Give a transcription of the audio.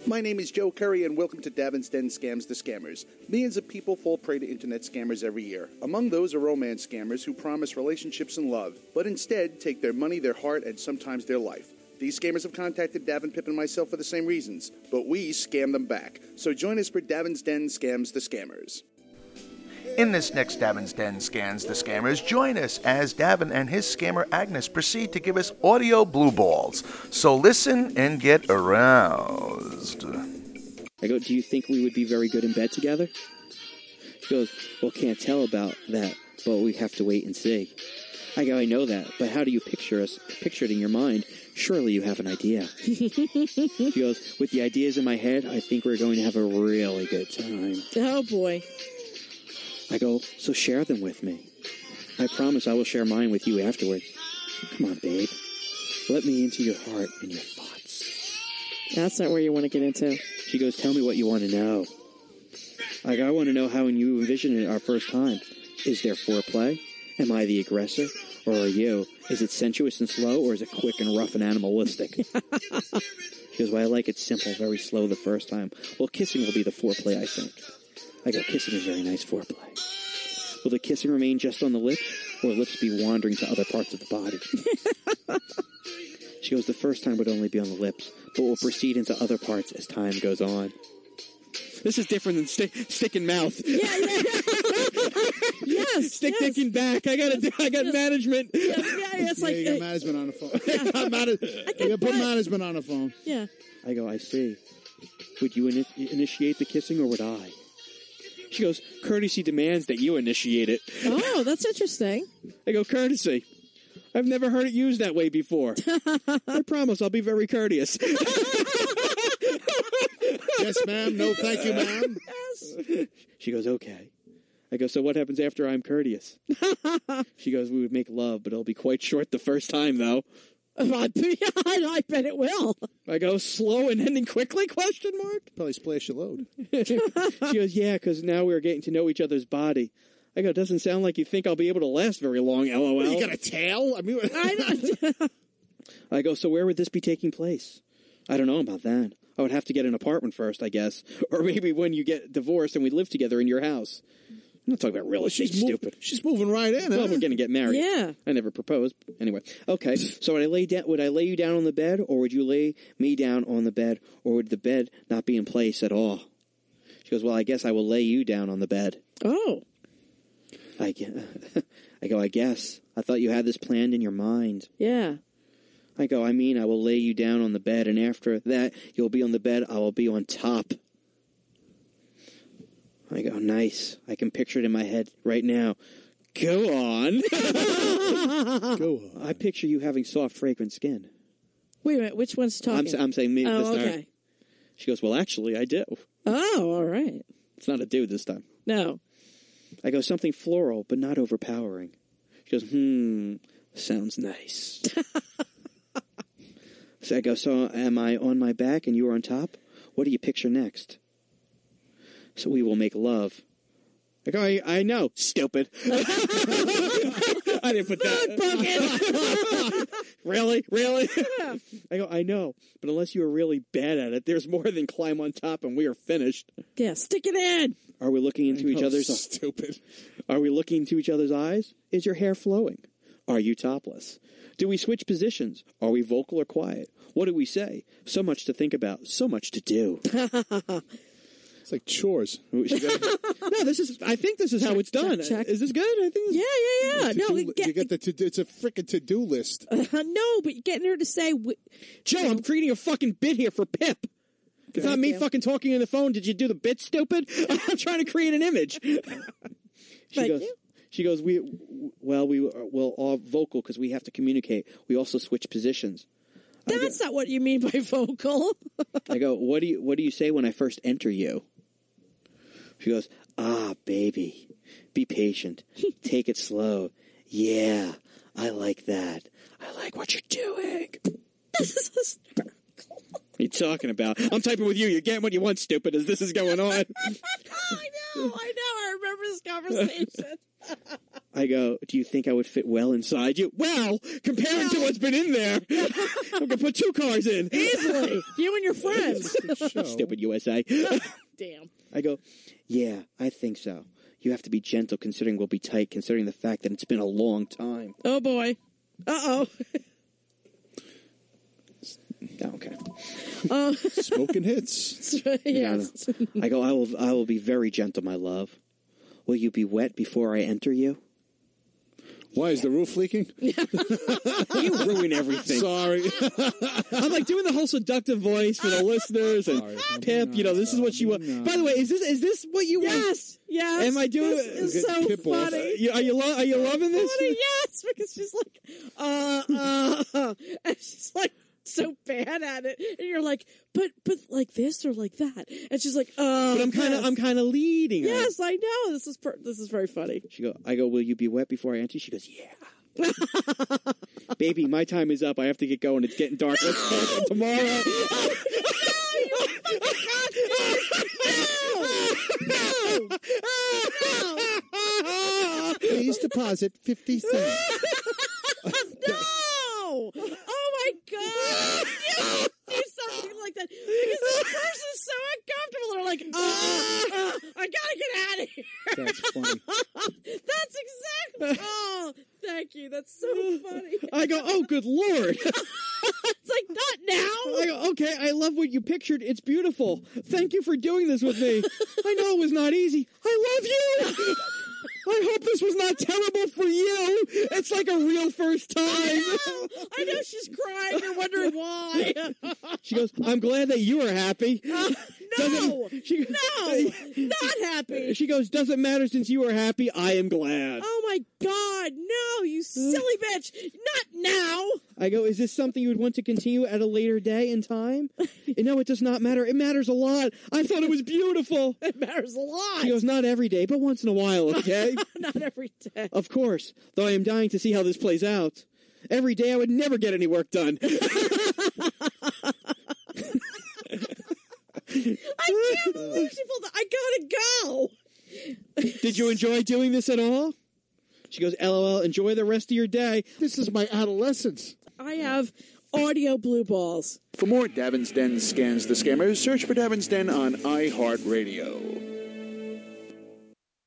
My name is Joe Curry, and welcome to Davin's Den Scams the Scammers. Millions of people fall prey to internet scammers every year. Among those are romance scammers who promise relationships and love, but instead take their money, their heart, and sometimes their life. These scammers have contacted Davin, Pip, and myself for the same reasons, but we scam them back. So join us for Davin's Den Scams the Scammers. In this next Davin's Den Scans the Scammers, join us as Davin and his scammer Agnes proceed to give us audio blue balls. So listen and get aroused. I go, do you think we would be very good in bed together? She goes, well, can't tell about that, but we have to wait and see. I go, I know that, but how do you picture it in your mind? Surely you have an idea. She goes, with the ideas in my head, I think we're going to have a really good time. Oh, boy. I go, so share them with me. I promise I will share mine with you afterwards. Come on, babe. Let me into your heart and your thoughts. That's not where you want to get into. She goes, tell me what you want to know. I go, I want to know how you envision it our first time. Is there foreplay? Am I the aggressor? Or are you? Is it sensuous and slow, or is it quick and rough and animalistic? She goes, well, I like it simple, very slow the first time. Well, kissing will be the foreplay, I think. I go, kissing is very nice foreplay. Will the kissing remain just on the lips, or lips be wandering to other parts of the body? She goes, the first time would only be on the lips, but will proceed into other parts as time goes on. This is different than stick in mouth. Yeah. Yes. Stick in back. I got management. Yeah, it's like... you got management on the phone. You put management on the phone. Yeah. I go, I see. Would you initiate the kissing, or would I? She goes, courtesy demands that you initiate it. Oh, that's interesting. I go, courtesy. I've never heard it used that way before. I promise I'll be very courteous. Yes, ma'am. No, thank you, ma'am. Yes. She goes, okay. I go, so what happens after I'm courteous? She goes, we would make love, but it'll be quite short the first time, though. I bet it will. I go, slow and ending quickly, question mark? Probably splash your load. She goes, yeah, because now we're getting to know each other's body. I go, doesn't sound like you think I'll be able to last very long, LOL. What, you got a tail? I mean, I go, so where would this be taking place? I don't know about that. I would have to get an apartment first, I guess. Or maybe when you get divorced and we live together in your house. I'm not talking about real estate, stupid. She's moving right in, Well, huh? we're going to get married. Yeah. I never proposed. Anyway. Okay. So would I lay you down on the bed, or would you lay me down on the bed, or would the bed not be in place at all? She goes, well, I guess I will lay you down on the bed. Oh. I go, I guess. I thought you had this planned in your mind. Yeah. I go, I mean, I will lay you down on the bed, and after that, you'll be on the bed, I will be on top. I go, nice. I can picture it in my head right now. Go on. Go on. I picture you having soft, fragrant skin. Wait a minute, which one's talking? I'm saying me this time. Okay. She goes, well, actually, I do. Oh, all right. It's not a do this time. No. I go, something floral, but not overpowering. She goes, sounds nice. So I go, so am I on my back and you are on top? What do you picture next? So we will make love. I go, I know, stupid. I didn't put that. Really? I go, I know, but unless you are really bad at it, there's more than climb on top and we are finished. Yeah, stick it in. Are we looking into each other's eyes? Stupid. Are we looking into each other's eyes? Is your hair flowing? Are you topless? Do we switch positions? Are we vocal or quiet? What do we say? So much to think about. So much to do. It's like chores. No, I think this is how it's done. check. Is this good? I think. Yeah. No, You get it's a freaking to-do list. no, but getting her to say... Joe, I'm creating a fucking bit here for Pip. It's not me fucking talking on the phone. Did you do the bit, stupid? I'm trying to create an image. She goes, we're all vocal because we have to communicate. We also switch positions. That's not what you mean by vocal. I go, what do you say when I first enter you? She goes, baby, be patient. Take it slow. Yeah, I like that. I like what you're doing. This is hysterical. What are you talking about? I'm typing with you. You're getting what you want, stupid, as this is going on. I know. I remember this conversation. I go, do you think I would fit well inside you? Well, comparing to what's been in there, I'm going to put 2 cars in. Easily. You and your friends. Stupid USA. Damn. I go, yeah, I think so. You have to be gentle considering we'll be tight, considering the fact that it's been a long time. Oh, boy. Uh-oh. Oh, okay. Smoking hits. Yes. I go, I will be very gentle, my love. Will you be wet before I enter you? Why, is the roof leaking? You ruin everything. Sorry. I'm like doing the whole seductive voice for the listeners and Pip. This is what she wants. By the way, is this what you want? Yes. Am I doing? This is so Pip off. funny. Are you loving this? Funny, yes, because she's like, and she's like so bad at it, and you're like, but like this or like that, and she's like, But I'm kind of leading. her. Yes, I know. This is very funny. I go, will you be wet before I enter? She goes, yeah. Baby, my time is up. I have to get going. It's getting dark. Let's talk tomorrow. Please deposit 50 cents. No! Oh my God! You do something like that because this person's so uncomfortable. They're like, I gotta get out of here. That's funny. That's exactly. Oh, thank you. That's so funny. I go, oh, good Lord. It's like, not now. I go, okay, I love what you pictured. It's beautiful. Thank you for doing this with me. I know it was not easy. I love you. I hope this was not terrible for you. It's like a real first time. I know she's crying. You're wondering why. She goes, I'm glad that you are happy. No, not happy. She goes, doesn't matter since you are happy. I am glad. Oh my God, no, you silly bitch. Not now. I go, is this something you would want to continue at a later day in time? No, it does not matter. It matters a lot. I thought it was beautiful. It matters a lot. She goes, not every day, but once in a while, okay? Not every day. Of course, though I am dying to see how this plays out. Every day I would never get any work done. I can't believe she pulled that. I gotta go. Did you enjoy doing this at all? She goes, LOL, enjoy the rest of your day. This is my adolescence. I have audio blue balls. For more Davin's Den Scans the Scammers, search for Davin's Den on iHeartRadio.